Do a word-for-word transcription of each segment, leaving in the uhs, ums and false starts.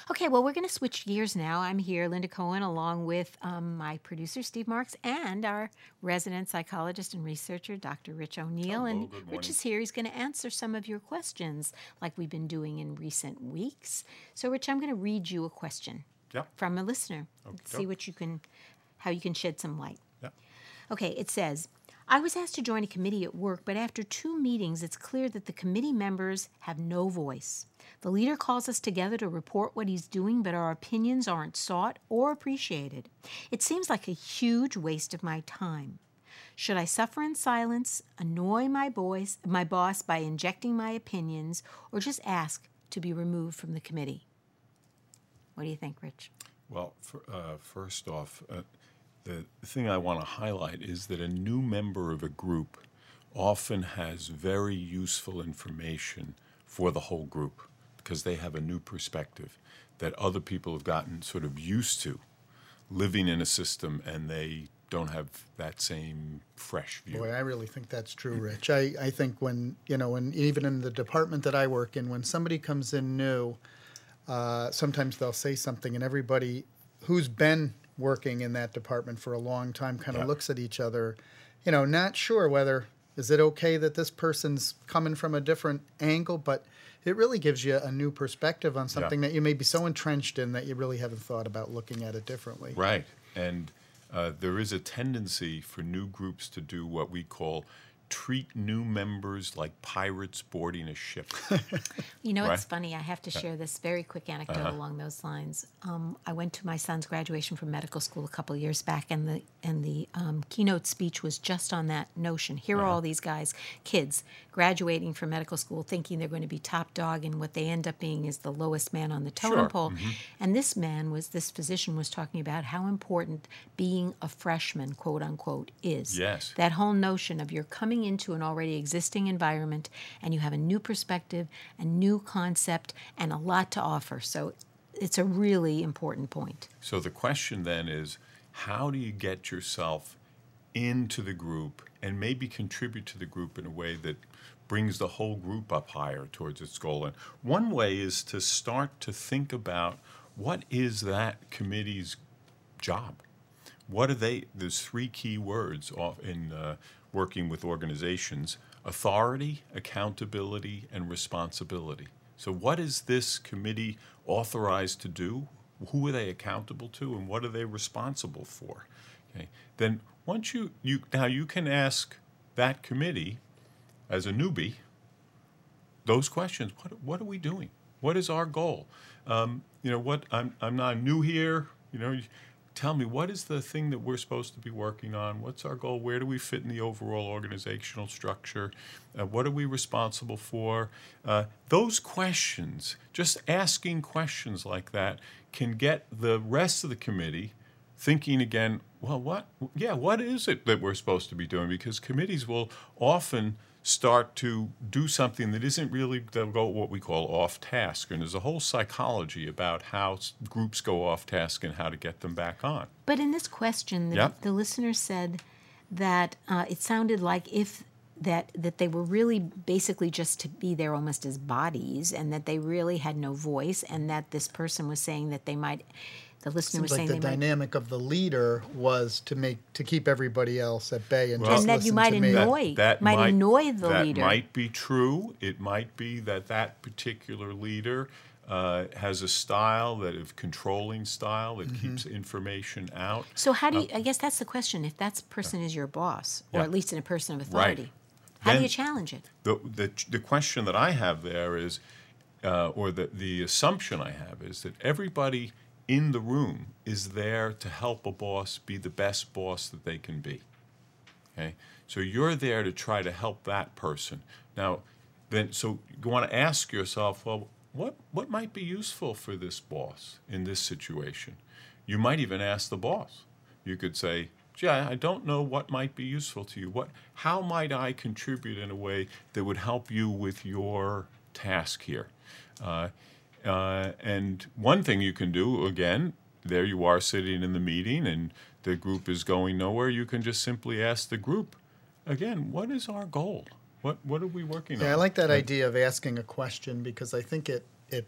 Okay, well, we're going to switch gears now. I'm here, Linda Cohen, along with um, my producer, Steve Marks, and our resident psychologist and researcher, Doctor Rich O'Neill. Hello, And good Rich morning. is here. He's going to answer some of your questions like we've been doing in recent weeks. So, Rich, I'm going to read you a question Yeah. from a listener. Okey-doke. See what you can, how you can shed some light. Yeah. Okay, it says, I was asked to join a committee at work, but after two meetings, it's clear that the committee members have no voice. The leader calls us together to report what he's doing, but our opinions aren't sought or appreciated. It seems like a huge waste of my time. Should I suffer in silence, annoy my boys, my boss by injecting my opinions, or just ask to be removed from the committee? What do you think, Rich? Well, for, uh, first off, uh, the thing I want to highlight is that a new member of a group often has very useful information for the whole group because they have a new perspective that other people have gotten sort of used to living in a system, and they don't have that same fresh view. Boy, I really think that's true, Rich. I, I think when, you know, when even in the department that I work in, when somebody comes in new, uh, sometimes they'll say something and everybody who's been working in that department for a long time kind of Yeah. looks at each other, you know, not sure whether, is it okay that this person's coming from a different angle, but it really gives you a new perspective on something that you may be so entrenched in that you really haven't thought about looking at it differently. Right. And uh, there is a tendency for new groups to do what we call treat new members like pirates boarding a ship. You know, Right. it's funny. I have to share this very quick anecdote Uh-huh. along those lines. Um, I went to my son's graduation from medical school a couple of years back, and the and the um, keynote speech was just on that notion. Here are all these guys, kids, graduating from medical school, thinking they're going to be top dog, and what they end up being is the lowest man on the totem Sure. pole. And this man was, this physician was talking about how important being a freshman, quote unquote, is. Yes. That whole notion of you're coming into an already existing environment and you have a new perspective, a new concept, and a lot to offer. So it's a really important point. So the question then is, how do you get yourself into the group and maybe contribute to the group in a way that brings the whole group up higher towards its goal? And one way is to start to think about what is that committee's job? What are they? There's three key words off in uh, working with organizations: authority, accountability, and responsibility. So what is this committee authorized to do? Who are they accountable to, and what are they responsible for? Okay. Then once you, you now you can ask that committee as a newbie those questions. What what are we doing? What is our goal? Um, you know what? I'm I'm not new here. You know. Tell me, what is the thing that we're supposed to be working on? What's our goal? Where do we fit in the overall organizational structure? Uh, what are we responsible for? Uh, those questions, just asking questions like that, can get the rest of the committee thinking again, well, what, yeah, what is it that we're supposed to be doing? Because committees will often start to do something that isn't really, they'll go what we call off task. And there's a whole psychology about how s- groups go off task and how to get them back on. But in this question, the, Yep. the listener said that uh, it sounded like if that that they were really basically just to be there almost as bodies, and that they really had no voice, and that this person was saying that they might. The listener Seems was like saying the they might. dynamic of the leader was to make to keep everybody else at bay and Well, just And that you listen might to me. annoy- might annoy the that leader. might be true. It might be that that particular leader uh, has a style, that of controlling style, that Mm-hmm. keeps information out. So how do you? I guess that's the question. If that person is your boss, or Yeah. at least in a person of Right. authority, how do Then- you challenge it? The, the, the question that I have there is, uh, or the, the assumption I have is that everybody in the room is there to help a boss be the best boss that they can be. Okay? So you're there to try to help that person. Now, then, so you want to ask yourself, well, what, what might be useful for this boss in this situation? You might even ask the boss. You could say, gee, I I don't know what might be useful to you. What, how might I contribute in a way that would help you with your task here? Uh, uh, and one thing you can do, again, there you are sitting in the meeting and the group is going nowhere. You can just simply ask the group, again, what is our goal? What what are we working on? Yeah, I like that idea of asking a question because I think it it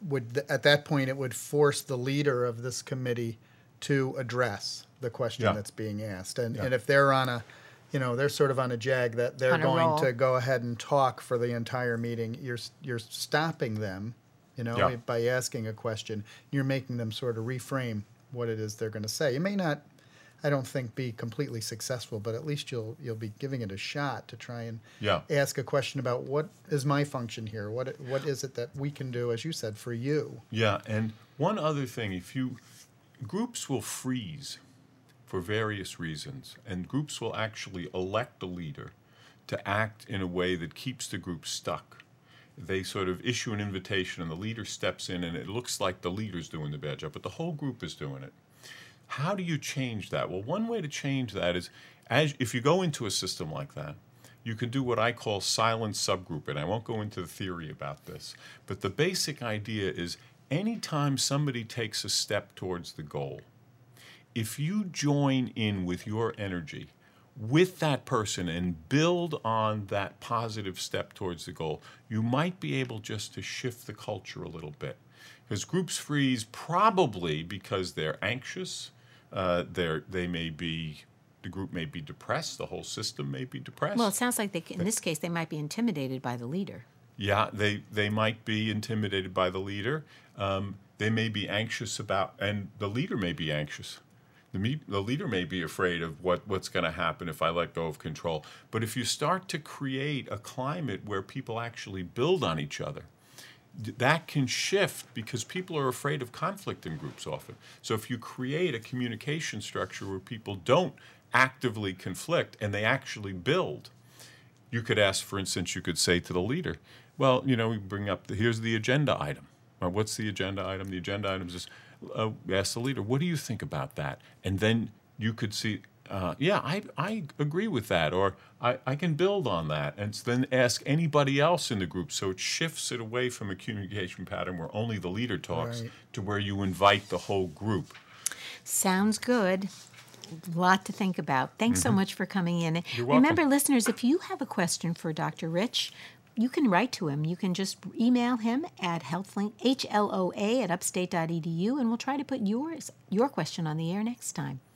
would at that point it would force the leader of this committee to address the question Yeah. that's being asked. And Yeah. and if they're on a, you know, they're sort of on a jag that they're On a going roll. to go ahead and talk for the entire meeting, you're you're stopping them, you know, Yeah. by asking a question. You're making them sort of reframe what it is they're going to say. It may not, I don't think, be completely successful, but at least you'll you'll be giving it a shot to try and Yeah. ask a question about what is my function here? What what is it that we can do, as you said, for you? Yeah, and one other thing, if you groups will freeze for various reasons, and groups will actually elect a leader to act in a way that keeps the group stuck. They sort of issue an invitation, and the leader steps in, and it looks like the leader's doing the bad job, but the whole group is doing it. How do you change that? Well, one way to change that is, as if you go into a system like that, you can do what I call silent subgrouping. I won't go into the theory about this, but the basic idea is anytime somebody takes a step towards the goal, if you join in with your energy with that person and build on that positive step towards the goal, you might be able just to shift the culture a little bit. Because groups freeze probably because they're anxious, uh, they're, they may be, the group may be depressed, the whole system may be depressed. Well, it sounds like they, in this case, they might be intimidated by the leader. Yeah, they, they might be intimidated by the leader. Um, they may be anxious about, and the leader may be anxious. The, me, the leader may be afraid of what, what's going to happen if I let go of control. But if you start to create a climate where people actually build on each other, d- that can shift because people are afraid of conflict in groups often. So if you create a communication structure where people don't actively conflict and they actually build, you could ask, for instance, you could say to the leader, well, you know, we bring up, the, here's the agenda item. Well, what's the agenda item? The agenda item is this. Uh, ask the leader, what do you think about that? And then you could see, uh, yeah, I, I agree with that, or I, I can build on that. And then ask anybody else in the group. So it shifts it away from a communication pattern where only the leader talks Right. to where you invite the whole group. Sounds good. A lot to think about. Thanks so much for coming in. You're welcome. Remember, listeners, if you have a question for Doctor Rich, you can write to him. You can just email him at healthlink, H L O A, at upstate dot e d u, and we'll try to put yours, your question on the air next time.